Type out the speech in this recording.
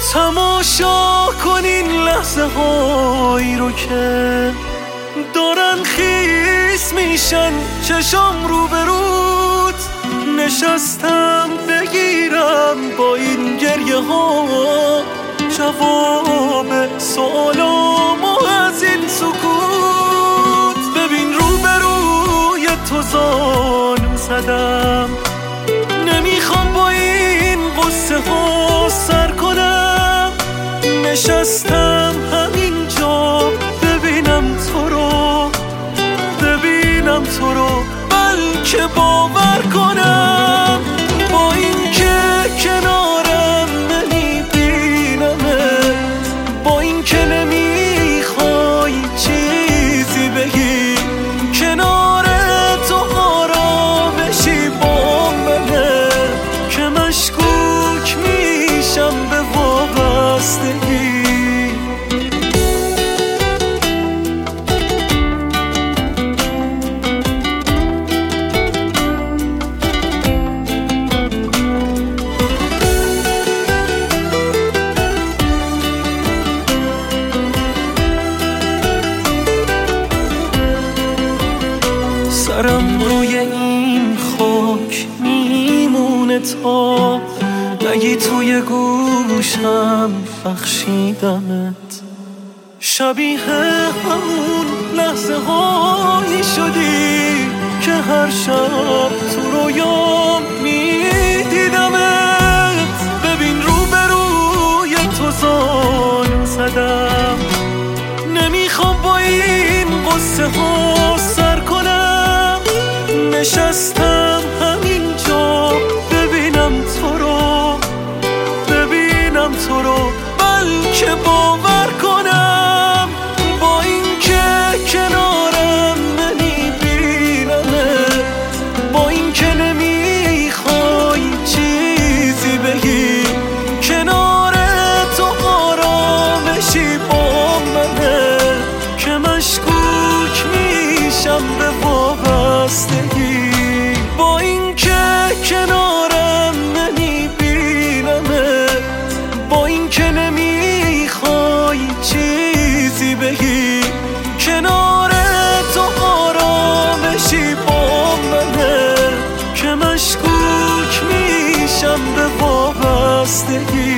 تماشا کن این لحظه هایی رو که دارن خیس میشن چشام رو به رود. نشستم بگیرم با این گریه ها جواب سوالامو از این سکوت. ببین رو به روی تو زانو زدم، نمیخوام با این قصه ها سر کنم. نشستم همینجا ببینم تو رو بلکه باور کنم. با این که کنارم نمیبینمت، با این که نمیخوای چیزی بگی، کنار تو آرامشی با منه که مشکوک میشم به وابستگی. سرم روی این خاک میمونه تا نگی توی گوشم بخشیدمت. شبیه همون لحظه هایی شدی که هر شب تو رویام میدیدمت. ببین رو به روی تو زانو زدم، نمیخوام با این قصه ها سر کنم. نشستم همینجا ببینم تو رو بلکه باور کنم. با این که کنارم نمیبینمت، با این که نمیخوای چیزی بگی، کنار تو آرامشی با منه که مشکوک میشم به وابستگی. با این که کنارم نمیبینمت، با این که نمیخوای چیزی بگی، کنار تو آرامشی با منه که مشکوک میشم به وابستگی.